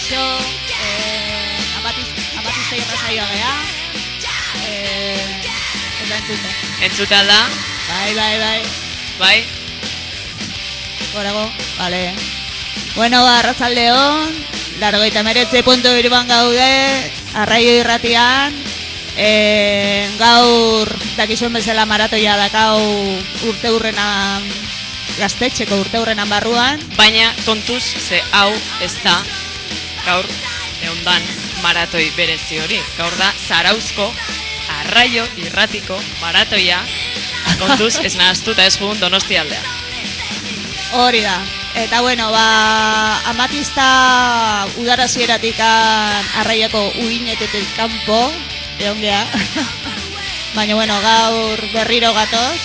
kaixo, amatizte irrasaioa gea, eta entzute. Entzute alda? Bai. Gorago, vale. Bueno, arratsaldeon, 89.3 gaude, Arraio Irratian, gaur dakizuen bezala maratoia dakau urteurrenan, gaztetxeko urteurrenan barruan. Baina tontuz, ze hau ez da gaur eondan maratoi berezi hori. Gaur da Zarauzko Arraio Irratiko maratoia, kontuz ez nahaztu eta ez jugun Donostialdea. Hori da. Eta bueno, amatista udarazieratik Arraiako uinetetik kanpo, egon geha. Baina bueno, gaur berriro gatoz.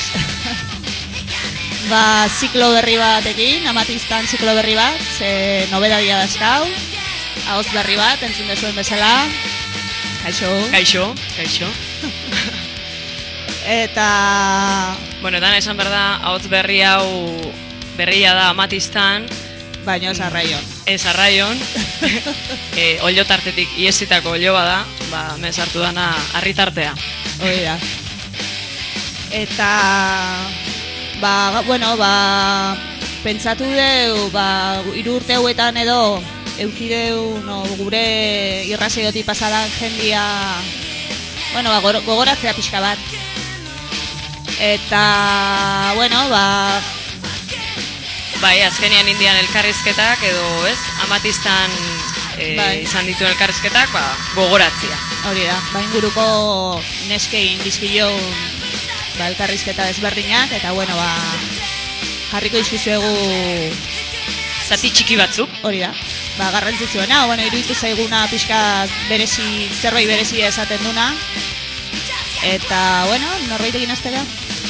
Ziklo berri batekin, amatistan ziklo berri bat, ze nobedadia dazkau. Ahoz berri bat, entzun dezuen bezala. Kaixo. Eta... Bueno, dan esan berda, ahoz berria da amatistan. Baina ez Arraion. Ez Arraion. Olio tartetik iesitako olio bada, mez hartu dana harritartea. Hori da. Eta... pentsatu deu, 3 urte hauetan edo eukideu gure irrasaiotik pasadan jendia gogoratzea pixka bat. Eta, Bai, azkenian indian elkarrizketak edo, ez? Amatistan izan dituen elkarrizketak, gogoratzea. Hori da, inguruko neskein dizkion elkarrizketa ezberdinak, eta jarriko izkizuegu zati txiki batzuk. Hori da, garrantzitsuena, iruditu zaiguna pixka berezi, zerbait berezia esaten duna. Eta, norbaitekin aztera.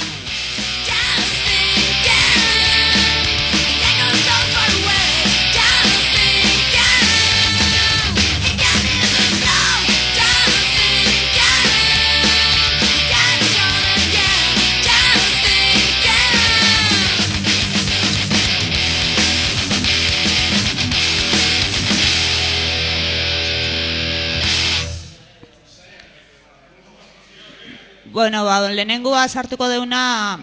Lehenengoa sartuko deuna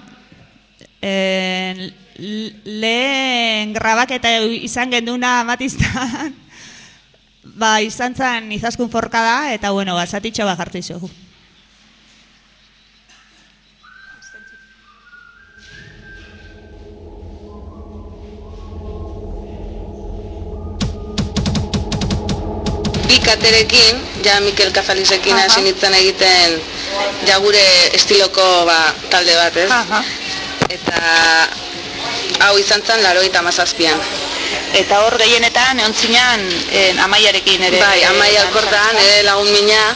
lehen grabaketa izan genduna amatistan izan zen izaskun forkada eta zatitxo bat jartu izugu. Bi katerekin, Mikel Kazalizekin hasi nintzen egiten gure estiloko talde bat, ez? Eta hau izan zen 87an. Eta hor gehienetan egon zinean Amaiarekin ere. Bai, Amaia Alkortan, ere lagun mina,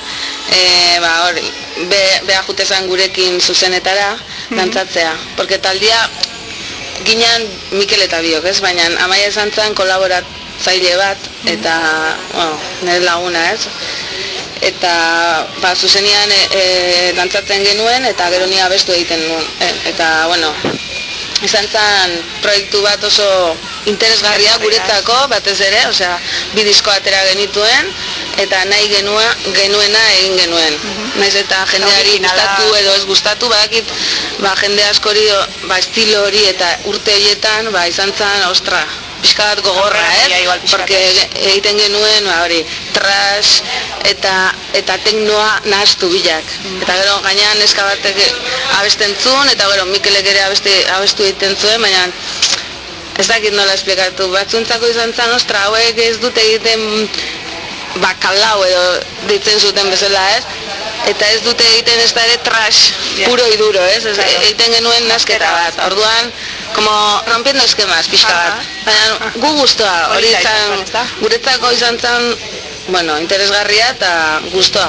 beha jutezan gurekin zuzenetara dantzatzea. Porque taldia ginean Mikel eta biok, ez? Baina Amaia izan zen kolaboratzaile bat, eta nire laguna, ez? Eta zuzenian dantzatzen genuen eta gero ni abestu egiten nuen. Eta, izan zen proiektu bat oso interesgarria guretzako, batez ere, bi disko atera genituen eta nahi genuena egin genuen. Naiz eta jendeari gustatu edo ez gustatu, badakit jende askori estilo hori eta urte horietan izan zen, pixka bat gogorra, porque egiten genuen trash eta teknoa nahaztu bilak. Eta gero gainean neska batek abesten zuen, eta gero Mikelek ere abestu egiten zuen, baina ez dakit nola esplikatu. Batzuntzako izan zen, hauek ez dute egiten bakalau edo ditzen zuten bezala, ez? Eta ez dute egiten ez da ere trash puro y duro, ez? Egiten genuen nazketa bat. Orduan, como rompiendo esquemas, pixka bat. Baina gu guztua, hori izan, guretzako izan zen, interesgarria eta guztua.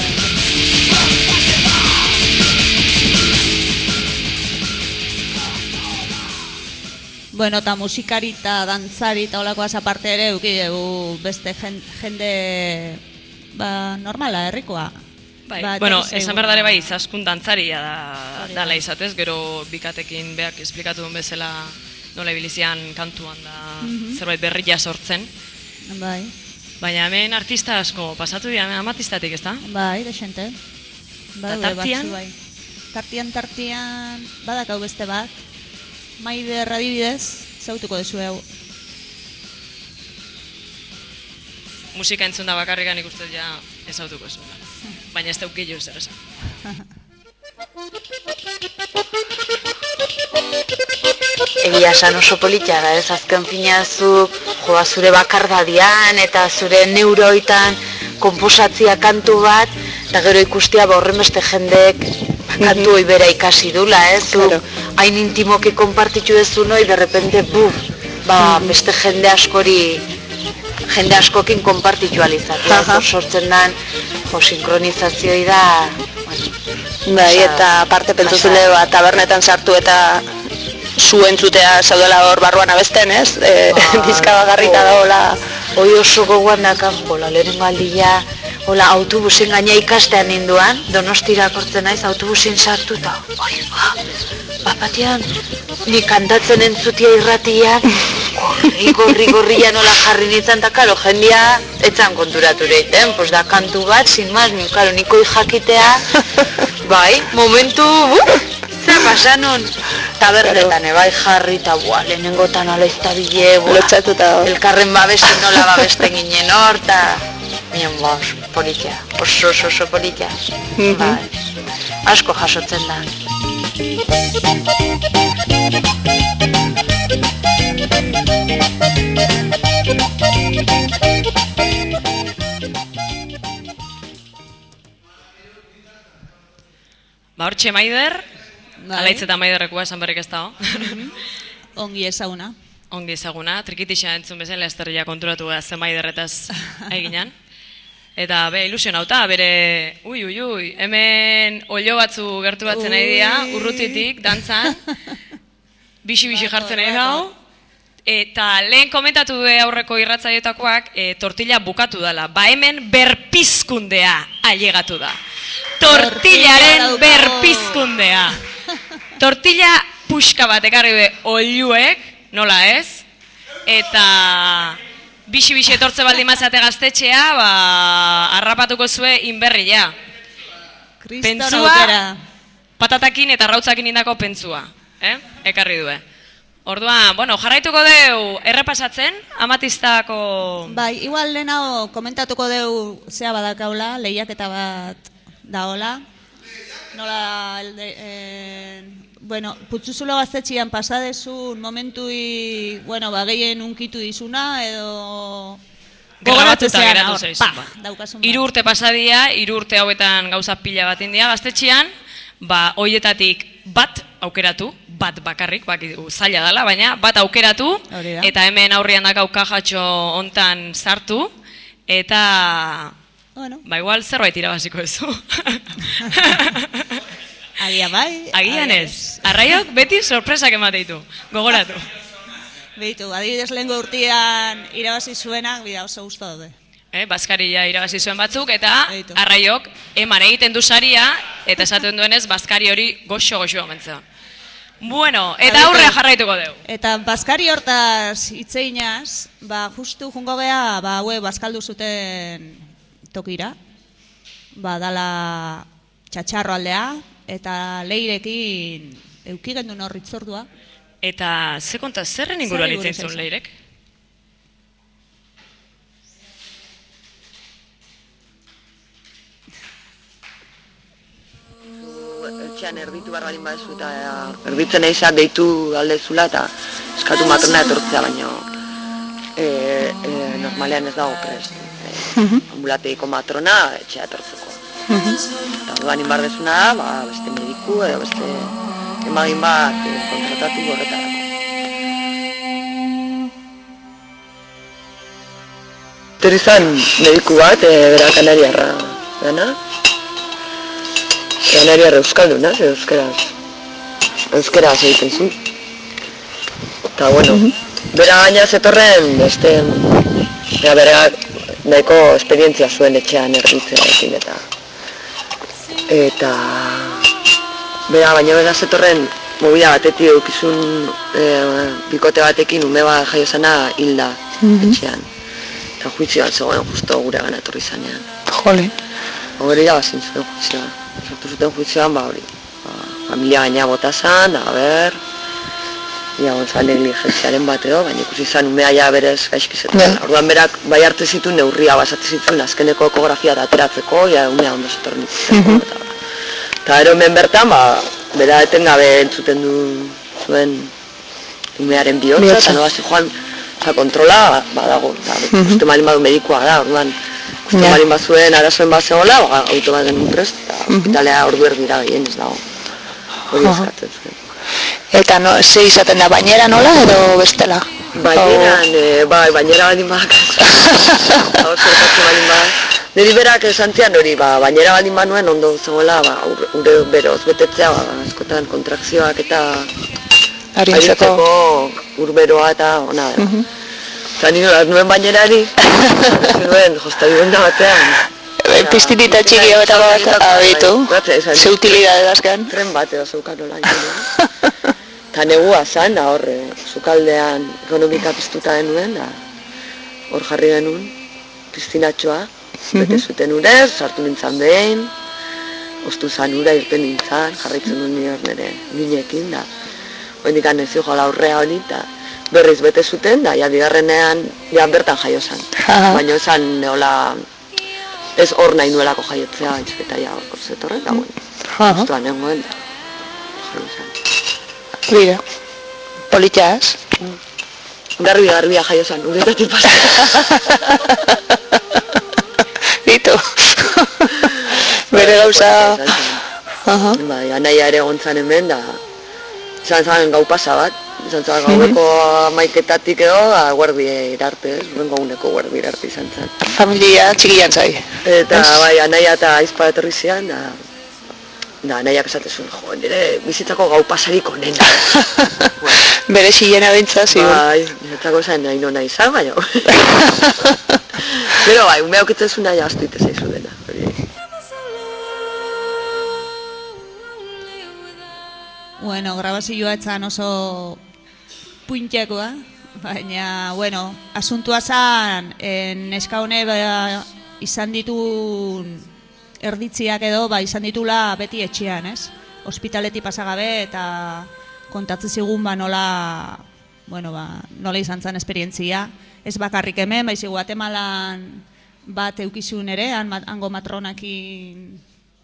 Eta musikari eta dantzari eta olakoaz aparte ere dugu beste jende normala, herrikoa. Esan berdare izaskun dantzaria dala izatez, gero bikatekin beak esplikatu duen bezala nola ibilizian kantuan da zerbait berria sortzen. Bai. Baina hemen artista asko pasatu dira, Amatistatik, ezta? Bai, desente. Eta tartian? Bai. Tartian, badakau beste bat. Maider adibidez, zautuko dezu hau. Musika entzun da bakarrikan ikusten ja ezautuko zuela. Baina ez dauk gehiago zer esan. Egia esan oso politia da, ez azken finazuk joa zure bakardadian eta zure neuroitan konposatzia kantu bat, eta gero ikustia horren beste jendek kantu hoi bera ikasi dula, ez? Claro. Hain intimoke konpartitu dezu noi, de repente, beste jende askokin konpartitualizatzea, sortzen den, sinkronizazioi da, bai, eta parte pentsuzule tabernetan sartu eta zu entzutea zaudela hor barruan abesten, ez? Dizka bagarrita daola. Hoi oso gogoan dakan, lehenengo aldia, autobusen gaina ikastean ninduan, Donostira kortzen naiz, autobusen sartu eta, batean, ni kantatzen entzutia irratiak, gorri nola jarri nintzen, eta karo, jendia etzan konturatu reiten, da kantu bat, sin maz, niko jakitea, bai, momentu, zer pasanon, tabernetan ebai jarri, eta lehenengotan ala iztabile, elkarren babesten nola babesten ginen hor, eta politia, oso politia, asko jasotzen da. Hortxe Maider, alaitz eta Maiderrekoa esan berrik ez dago. Ongi ezaguna. Ongi ezaguna, trikitixa entzun bezala esterria konturatu gara zen Maiderretaz eginan. Eta ilusionauta, bere, hemen olio batzu gertu batzen nahi dira, urrutitik, dantzan, bixi jartzen nahi dago, eta lehen komentatu du aurreko irratzaiotakoak tortilla bukatu dela, hemen berpizkundea ailegatu da. Tortillaren berpizkundea. Tortilla puxka bat ekarri be olioek, nola ez, eta bixi etortze baldin mazate gaztetxea, harrapatuko zue inberria. Pentsua, patatakin eta rautzakin indako pentsua. Ekarri due. Orduan, jarraituko deu errepasatzen, Amatistako... Bai, igual lehenago komentatuko deu zea badakaula, lehiaketa bat daola. Nola, putzuzulo gaztetxian pasadezun momentui, gehien unkitu dizuna, edo... Grabatuta geratu zaizun. 3 urte pasadia, 3 urte hauetan gauza pila bat india gaztetxian, hoietatik bat aukeratu, bat bakarrik, zaila dela, baina bat aukeratu, eta hemen aurrian dakau kajatxo hontan sartu, eta... igual zerbait irabaziko ezu. Agia bai. Agian ez. Arraiok beti sorpresak emateitu. Gogoratu. Beitu, adibidez lehengo urtean irabazi zuenak, oso gustu daude. Baskaria irabazi zuen batzuk, eta Arraiok eman egiten du saria, eta esaten duenez, Baskari hori goxo omentzea. Bueno, eta aurrea jarraituko dugu. Eta Baskari hortaz itzeinaz, justu jungo geha, haue Baskaldu zuten tokira, dala txatxarro aldea, eta leirekin eukigendun horritzordua. Eta ze konta, zerren inguruan itzen zuen leirek? Etxean erditu barbalin badezu eta erditzen eizat deitu aldezula eta eskatu matrona etortzea, baino normalean ez dago prest. Ambulateiko matrona etxea etortzeko. Eta orduan inbardezuna da, beste mediku edo beste emagin bat kontratatu horretarako. Terizan mediku bat, bera kanariarra dana. Kanariarra euskalduna, euskeraz egiten zu. Eta bera gaina zetorren beste, bera nahiko esperientzia zuen etxean erditzearekin eta bera baina zetorren mobila batetik eukizun bikote batekin ume bat jaio zena hilda etxean. Eta juizioan zegoen justo gure gana etorri zanean. Jole. Hori irabazin zuen juizioan. Sartu zuten juizioan, hori. Familia gaina bota zan, gontzan negligentziaren bat edo, baina ikusi zan umea ja berez gaizkizetan. Orduan berak bai hartu zituen neurria basatu zituen azkeneko ekografia ateratzeko, ja umea ondo zetorren ikusteko. Eta ero hemen bertan, bera etengabe entzuten zuen umearen bihotza, eta nola joan kontrola badago, eta uste malin badu medikoa da, orduan uste malin bazuen arazoen bat zegoela, auto bat genuen prest, eta hospitalea ordu erdira gehien ez dago. Hori eskatzen zuen. Eta ze izaten da, bainera nola edo bestela? Bainera baldin badak. Hor zertatzen baldin badak. Niri berak esan zian hori, bainera baldin banuen ondo zegoela, ure beroz betetzea, askotan kontrakzioak eta aritzeko urberoa eta ona dela. Eta nire nuen bainerari, nuen jostari da batean. Piztinita txiki eta bat abitu, ze utilidade dazkan. Tren bat edo zeukan nola ginen. Eta negua zan, hor, sukaldean ekonomika piztuta denuen, hor jarri genuen, piztinatxoa, bete zuten urez, sartu nintzen behin, ostu zan ura irten nintzen, jarraitzen duen nire nire ginekin, da. Hoendik anezio joala aurrea honi, eta berriz bete zuten, da, bigarrenean, bertan jaio zan. Baina esan, neola, ez hor nahi nuelako jaiotzea, eta hor zetorren, da, ustuan nengoen, da, jaio zan. Bira, politxaz. Garbia jaio zan, uretatik pasa. Ditu. Bere gauza. Bai, anaia ere gontzan hemen, da, izan zan gau pasa bat, izan zan gaueko 11:00 edo, guardi irarte, urrengo uneko guardi irarte izan zan. Familia txikian zai. Eta bai, anaia eta aizpa etorri zian, da, anaiak esate zuen, jo, nire bizitzako gau pasarik onena. Bere xilena bintza, ziur. Bai, niretzako zain nahi nona izan, baina. Gero bai, umea okitzen zuen nahi astu ite zaizu dena. Bueno, grabazioa etzan oso puintxekoa, baina, bueno, asuntua zan, neska hone izan ditun erditziak edo, izan ditula beti etxean, ez? Hospitaleti pasagabe eta kontatzen zigun nola, nola izan zen esperientzia. Ez bakarrik hemen, baizik Guatemalan bat eukizun ere, hango matronakin,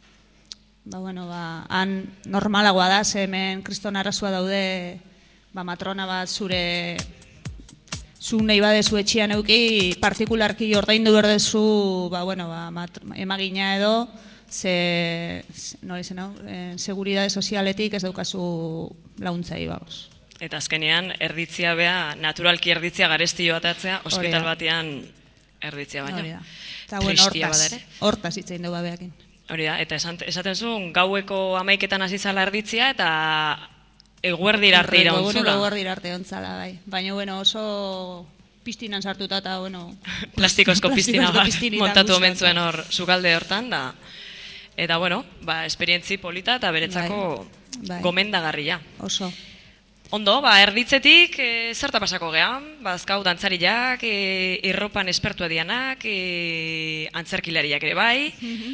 han normalagoa da, ze hemen kriston arazua daude, matrona bat zu nahi badezu etxian euki, partikularki ordaindu berdezu, emagina edo, seguridade sozialetik ez daukazu launtzai, bauz. Eta azkenean, erditzia bea, naturalki erditzia garesti joatatzea, hospital batean erditzia baino. Eta hortaz hitzein dugu behakin. Hori da, eta esaten zuen, gaueko 11:00 hasi zala erditzia, eta eguerdira arte irauntzula. Eguerdira arte ontzala, bai. Baina, oso piztinan sartuta eta, plastikozko piztina bat montatu omen zuen hor, sukalde hortan, da. Eta, esperientzi polita eta beretzako gomendagarria. Oso. Ondo, erditzetik zerta pasako gehan, azkau dantzariak, irropan espertua dianak, antzerkilariak ere bai.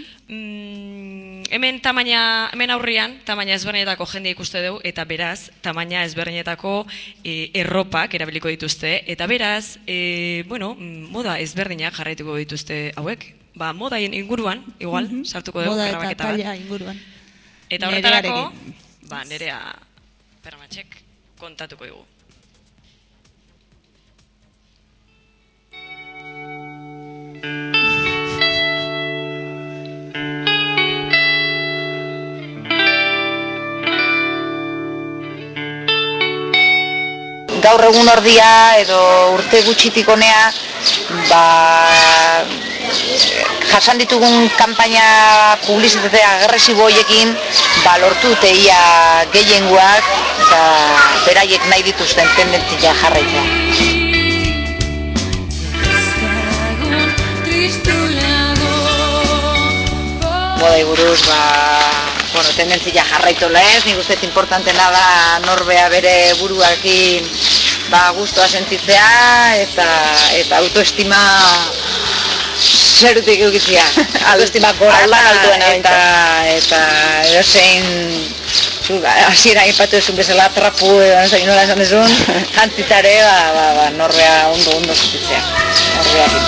Hemen aurrian, tamaina ezberdinetako jendea ikuste dugu, eta beraz, tamaina ezberdinetako erropak erabiliko dituzte, eta beraz, moda ezberdinak jarraituko dituzte hauek. Modaien inguruan, igual, sartuko dugu, moda eta talla inguruan. Eta horretarako, nerea Permatxek kontatuko dugu. Gaur egun ordia edo urte gutxitik honea, jasan ditugun kanpaina publizitate agresibo horiekin lortu dute ia gehiengoak eta beraiek nahi dituzten tendentzia jarraitzea. Modai buruz, tendentzia jarraitu lez, nik uste importantena da norbea bere buruakin gustua sentitzea eta autoestima zerutik eukizia. Autoestima gorata eta edozein hasiera ipatu ezun bezala trapu edo nola esan ezun, jantzitare norbea ondo sentitzea. Norbeakin.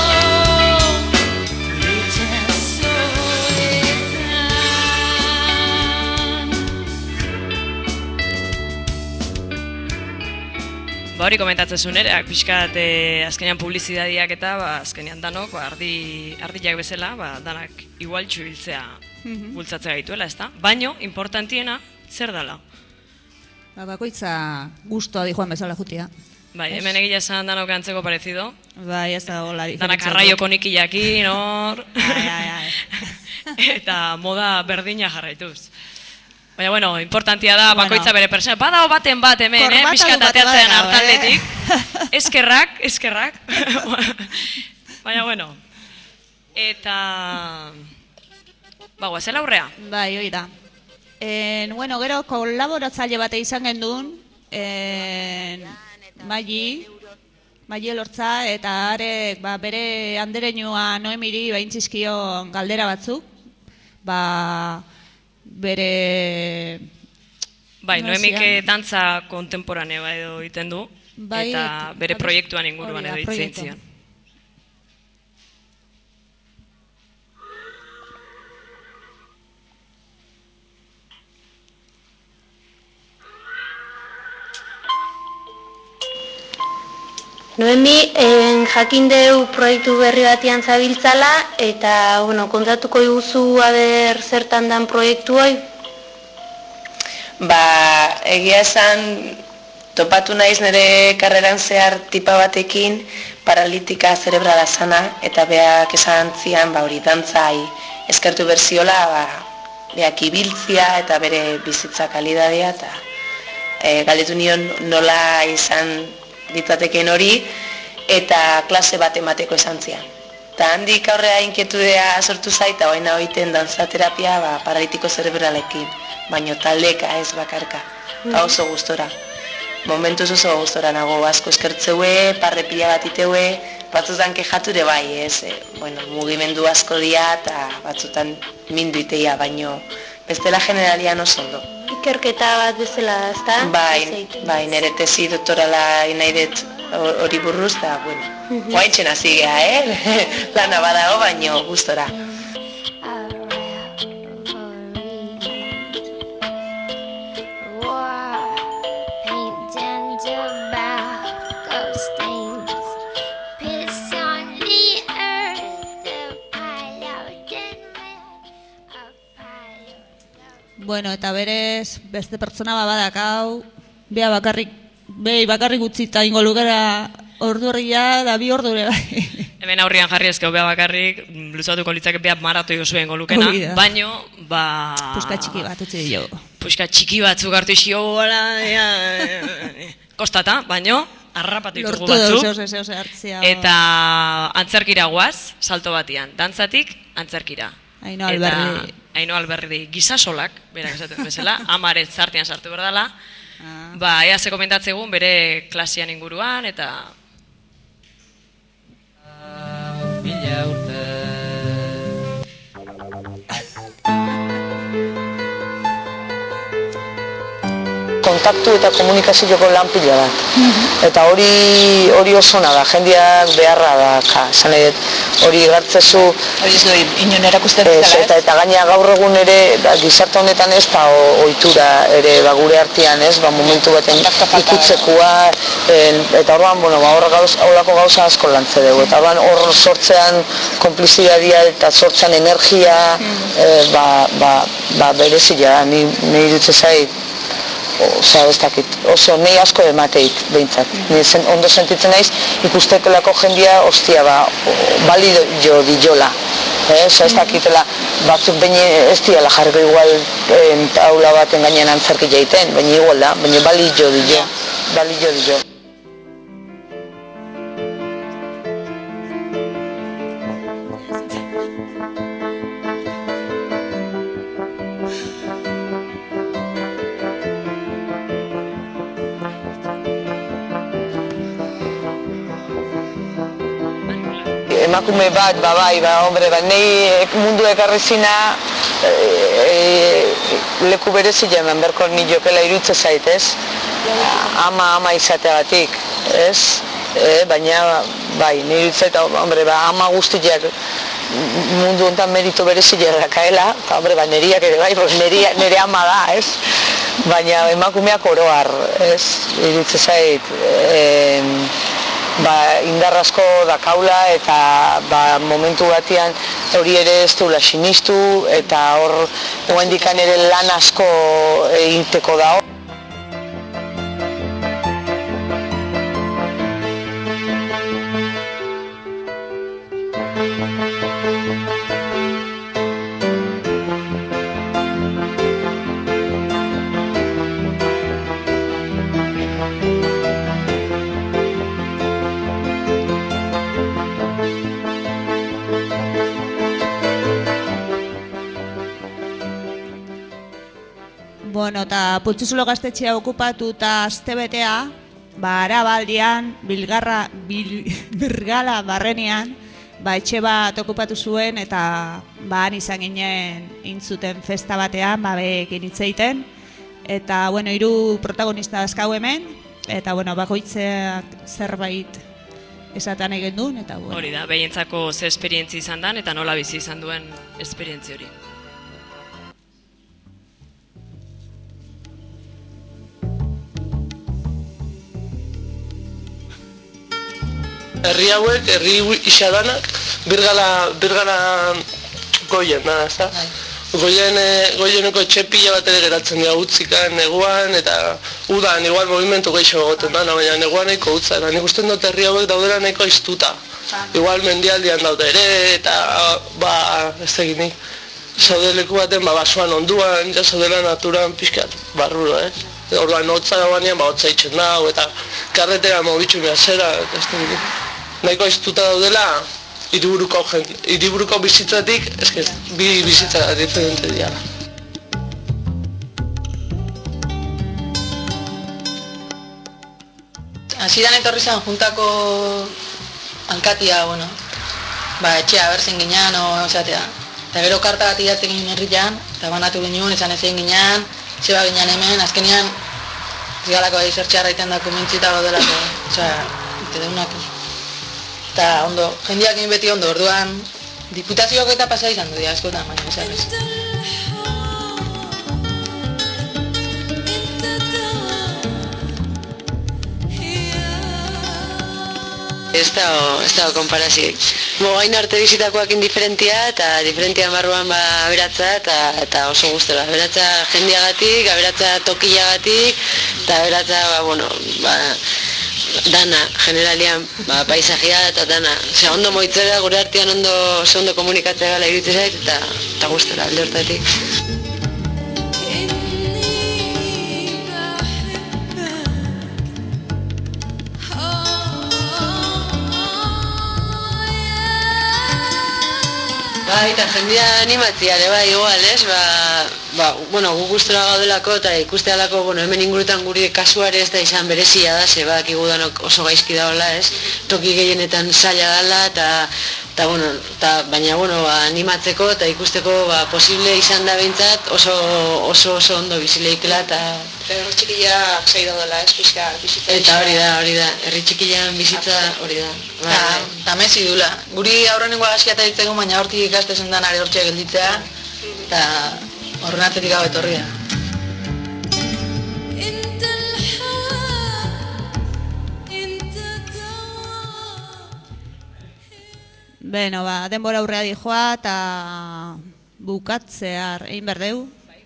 Hori komentatzen zuen ere, pixkat azkenean publizidadiak eta azkenean danok ardiak bezala, danak igualtxu hiltzea bultzatzea gaituela, ezta? Baino, importantiena, zer dala? Bakoitza gustoa di joan bezala jutia. Bai, hemen egia esan danok antzeko parezido. Bai, ez da hola diferentzia. Danak arraioko nikillakin, hor. Eta moda berdina jarraituz. Baina, bueno, importantia da, bakoitza bere persona. Badao baten bat hemen, pixkat ateatzen hartaldetik. Eskerrak. Baina, bueno. Eta... guazela aurrea? Bai, hori da. Bueno, gero, kolaboratzaile bate izan gendun, Maili Elortza, eta arek bere andereñua Noemiri baintzizkion galdera batzuk. Bere... Bai, Noemik dantza kontemporanea edo egiten du, eta bere proiektuan inguruan edo itzen zion. Noemi, jakindeu proiektu berri batian zabiltzala, eta, kontatuko iguzu aber zertan dan proiektu hoi? Egia esan, topatu naiz nire karreran zehar tipa batekin paralitika zerebrala zana, eta beak esan zian, hori dantzai eskertu berziola, beak ibiltzia eta bere bizitza kalidadea, eta galdetu nion nola izan ditzateken hori, eta klase bat emateko esan zian. Eta handik aurrea inketudea sortu zaita, oaina hoiten dantzaterapia paralitiko zerebralekin, baino taldeka ez bakarka, oso gustora. Momentuz oso gustora nago, asko eskertzeue, parrepila bat iteue, batzutan kejature bai, ez, mugimendu asko dia eta batzutan mindu iteia, baino bestela generalian oso ondo. Ikerketa bat bezala da, ezta? Bai, nire tesi doktorala nahi dut hori burruz, eta, oaintxen hasi geha, lana badago, baino gustora. Bueno, eta berez, beste pertsona badakau, behi bakarrik utzita ingo lukera ordu horria da 2 ordu ere bai. Hemen aurrian jarri ezkeu beha bakarrik, luzatuko litzake beha maratoi oso ingo lukena, baino, puska txiki bat utzi dio. Puska txiki batzuk hartu isio gola, kostata, baino, harrapatu ditugu batzuk. Eta antzerkira guaz, salto batian, dantzatik antzerkira. Aino Alberdi gizasolak, berak esaten bezala, amare zartian sartu berdala, ea ze komentatzegun bere klasian inguruan, eta... Kontaktu eta komunikazioko lan pila bat. Eta hori osona da, jendeak beharra da, esan nahi dut, hori gartzezu... Hori ez du, inon erakusten bezala ez? Eta gaina gaur egun ere, gizarte honetan ez, ohitura ere gure artean ez, momentu baten ikutzekoa, eta orduan, horrako gauza asko lantze dugu, eta orduan hor sortzean konplizidadia eta sortzean energia, berezila da, nahi dutze zait, oso nahi asko emateik behintzat. Ondo sentitzen naiz, ikustekelako jendia, ostia, balio diola. Ez dakitela, batzuk baina ez diala jarriko igual taula baten gainean antzerki jaiten, baina igual da, baina balio dio. emakume bat, hombre, nahi mundu ekarrizina leku berezi jaman berko nilokela irutze zait, ez? Ama izateagatik, ez? Baina, bai, nire irutze eta, hombre, ama guztiak mundu honetan meritu berezi jarrakaela, eta, hombre, neriak ere bai, nire ama da, ez? Baina emakumeak oroar, ez? Irutze zait, indar asko dakaula eta momentu batean hori ere ez duela sinistu eta hor oendikan ere lan asko egiteko da. Bueno, eta Pultzuzulo gaztetxea okupatu eta astebetea, Arabaldian, Birgala barrenean, etxe bat okupatu zuen eta han izan ginen intzuten festa batean, bekin hitz egiten. Eta, bueno, 3 protagonista dazkau hemen, eta, bueno, bakoitzeak zerbait esaten egin duen, eta, bueno. Hori da, behientzako ze esperientzi izan dan, eta nola bizi izan duen esperientzi hori. Herri hauek, herri isadanak, birgala goien, ez da? Goieneko etxepila bat ere geratzen dira utzikan, neguan, eta udan, igual movimentu gehiago egoten da, baina neguan nahiko utza. Nik usten dut herri hauek daudera nahiko aiztuta. Igual mendialdian daude ere, eta, ez eginik. Zaude leku baten, basoan onduan, ja zaudela naturan pixkat barruro, ez? Orduan, hotza gauanean, hotza itxen dago, eta karretera mobitxu mehazera, ez eginik. Nahiko aiztuta daudela, hiriburuko bizitzatik, bi bizitza diferente dira. Hasieran etorri zen juntako alkatia, etxea berzen ginean, osatea. Eta gero karta bat idatzen ginen herrian, eta banatu ginen, esan ezin ginean, zeba ginean hemen, azkenean, zigalako zertxarra iten da kumentzita gaudelako, ite deunak. Eta ondo, jendeak egin beti ondo, orduan, diputazioak eta pasa izan du dira, askotan, baina esarrez. Ez da konparazioik. Gain arte bizitakoak indiferentia eta diferentia barruan aberatza eta oso gustora. Aberatza jendeagatik, aberatza tokiagatik eta aberatza, dana, generalian, paisajia eta dana. Ondo moitzera, gure artean ondo komunikatzea gala iruditzen zait eta gustora, alde hortatik. Eta jendea animatzea ere, igual, ez? Gu gustora gaudelako eta ikustealako, hemen ingurutan guri kasuare ez da izan berezia da, ze bakigu danok oso gaizki daola, ez? Toki gehienetan zaila dala baina, animatzeko eta ikusteko posible izan da behintzat oso ondo bizileikela eta... Herri txikiak zaila dela, ez pixka, bizitza. Eta hori da, herri txikian bizitza hori da. Eta mezi dula. Guri aurrenengoa gaskiata ditzeko, baina hortik ikastezen dan are hortxe gelditzea, eta horren atzetik hau etorri da. Beno, denbora aurrea dijoa eta bukatzear egin berdeu.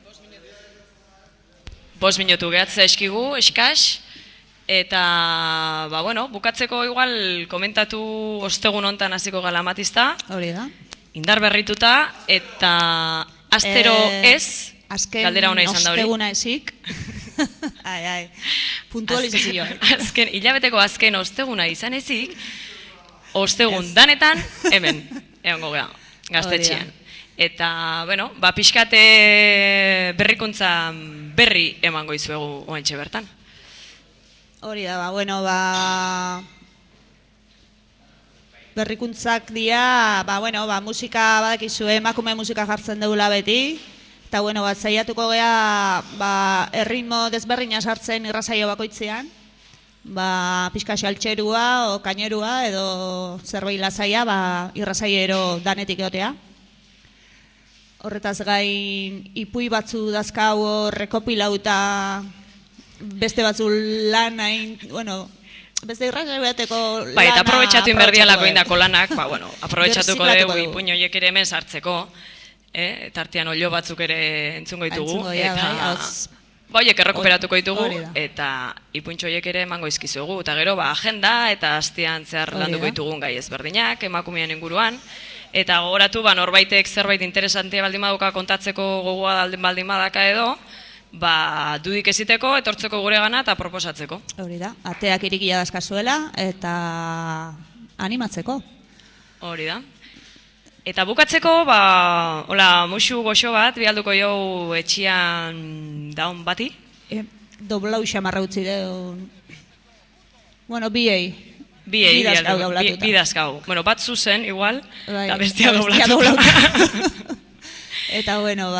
5 minutu gehatzea eskigu, eskas, eta, bukatzeko igual komentatu ostegun hontan hasiko gala Amatista. Hori da. Indar berrituta, eta astero ez, galdera hona izan da hori. Osteguna esik. Puntualizazio. Hilabeteko azken osteguna izan ezik, ostegun danetan, hemen, egongo geha, gaztetxean. Eta, pixkate berrikuntza berri emango izuegu oentxe bertan. Hori da, berrikuntzak dira, musika badakizue, emakume musika jartzen dugula beti, eta saiatuko gea erritmo desberdina sartzen irrasaio bakoitzean, pixka xaltxerua o kainerua edo zerbait lasaia irrasaiero danetik egotea. Horretaz gain ipui batzu dazkau rekopilauta beste batzu lan hain, beste irrasaio bateko lana. Eta aprobetxatu inberdialako indako lanak, aprobetxatuko dugu ipuin horiek ere hemen sartzeko, tartean olio batzuk ere entzungo ditugu, eta horiek errekuperatuko ditugu, eta ipuintxo horiek ere emango izkizugu, eta gero agenda eta hastian zehar landuko ditugun gai ezberdinak, emakumeen inguruan, eta gogoratu norbaitek zerbait interesantia baldin baduka kontatzeko gogoa baldin badaka edo, dudik eziteko, etortzeko gure gana eta proposatzeko. Hori da, ateak irikia dazkazuela eta animatzeko. Hori da. Eta bukatzeko, musu goxo bat, bialduko jau etxian daun bati? Doblau xamarra utzi deun. Biei. Bidazkau. Bat zuzen, igual, eta bestia doblatuta. Eta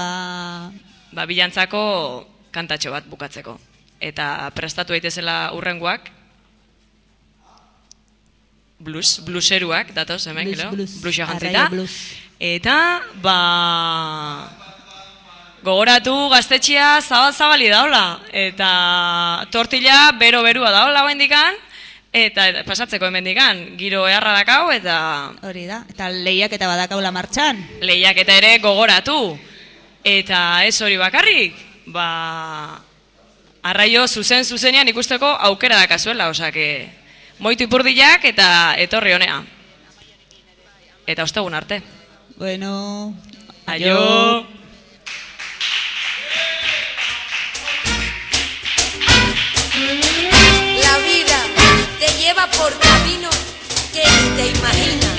bilantzako kantatxo bat bukatzeko. Eta prestatu daitezela urrengoak, bluseruak, datoz hemen, blusa jantzita. Eta, gogoratu gaztetxea zabal-zabali daula. Eta tortilla bero-berua daula bendikan, eta pasatzeko hemendikan, giro eharra dakau, eta... Hori da, eta lehiak eta badakaula martxan. Lehiak eta ere gogoratu. Eta ez hori bakarrik, arraio zuzenean ikusteko aukera dakazuela, osake, moitu ipurdiak eta etorri honea. Eta ostegun arte. Bueno, aio! La vida te lleva por caminos que ni te imaginas.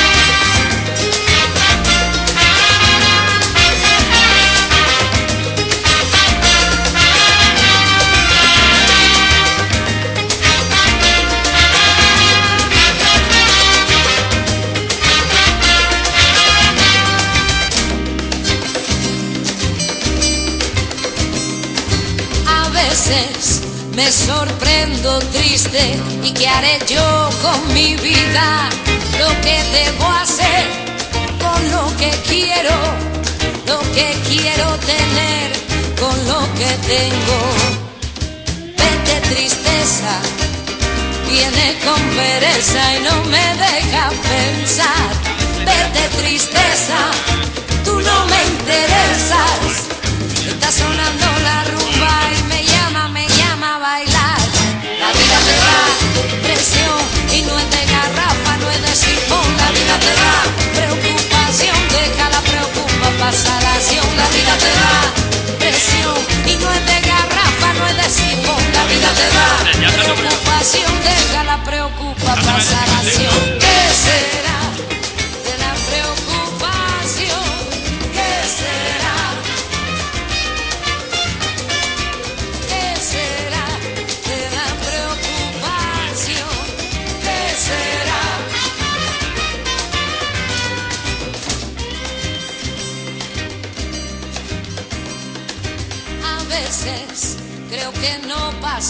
Me sorprendo triste y qué haré yo con mi vida, lo que debo hacer con lo que quiero tener con lo que tengo. Vete tristeza, viene con pereza y no me deja pensar. Vete tristeza, tú no me interesas. Está sonando la rumba y me llama a bailar. La vida te da presión y no es de garrafa, no es de sifón. La vida te da preocupación, deja la preocupa, pasa la acción. La vida te da presión y no es de garrafa, no es de sifón. La vida te da preocupación, deja la preocupa, pasa la acción. ¿Qué será de la preocupación? ¿Qué será? Creo que no pasa.